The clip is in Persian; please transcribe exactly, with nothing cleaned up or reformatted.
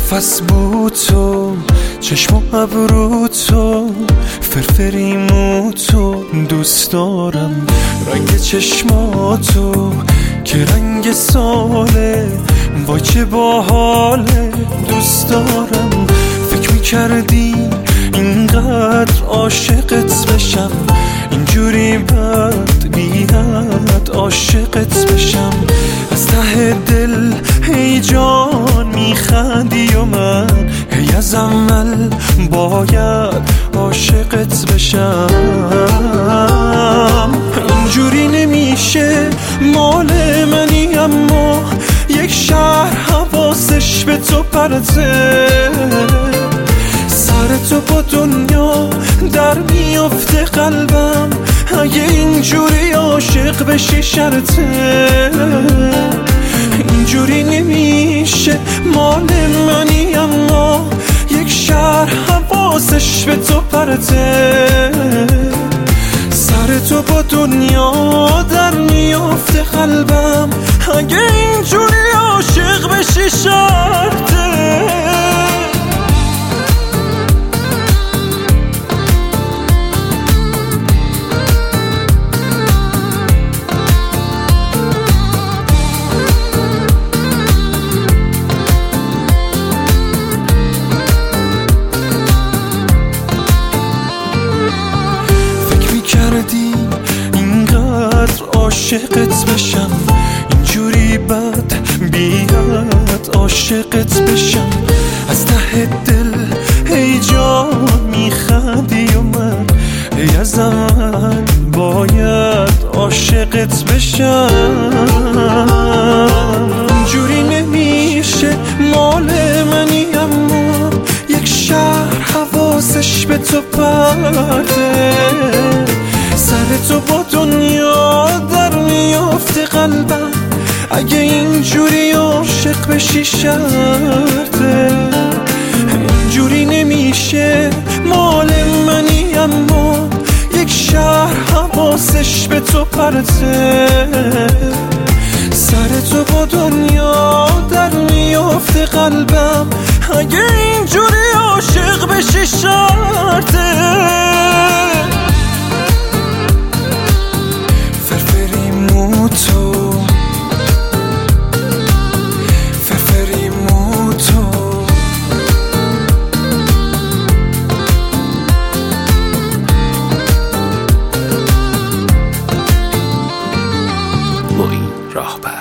نفس بود تو، چشم و ابرو تو، فرفری مو تو، دوست دارم رنگ چشماتو که رنگ ساله، وای چه باحاله، دوست دارم. فکر میکردی اینقدر عاشقت بشم، اینجوری بد بیاد عاشقت بشم. از ته دل هی جان میخندی و من هی از اول باید عاشقت بشم. اینجوری نمیشه، مال منی اما یک شهر حواسش به تو پرته، سر تو با دنیا در میفته قلبم، اگه اینجوری عاشق بشی شرطه. اینجوری نمیشه، مال منی اما یک شهر حواسش به تو پرته، سر تو با دنیا در میفته قلبم، اگه اینجوری عاشق بشی شرطه. اینقدر عاشقت بشم، اینجوری بد بیاد عاشقت بشم. از ته دل هی جان میخندی و من هی از اول باید عاشقت بشم. اینجوری نمیشه، مال منی اما یک شهر حواسش به تو پرته، سر تو با دنیا در میافته قلبم، اگه اینجوری عاشق بشی شرطه. اینجوری نمیشه، مال منی اما یک شهر حواسش به تو پرته، سر تو با دنیا در میافته قلبم، اگه اینجوری عاشق بشی شرطه. تو فرفری مو تو، معین راهبر.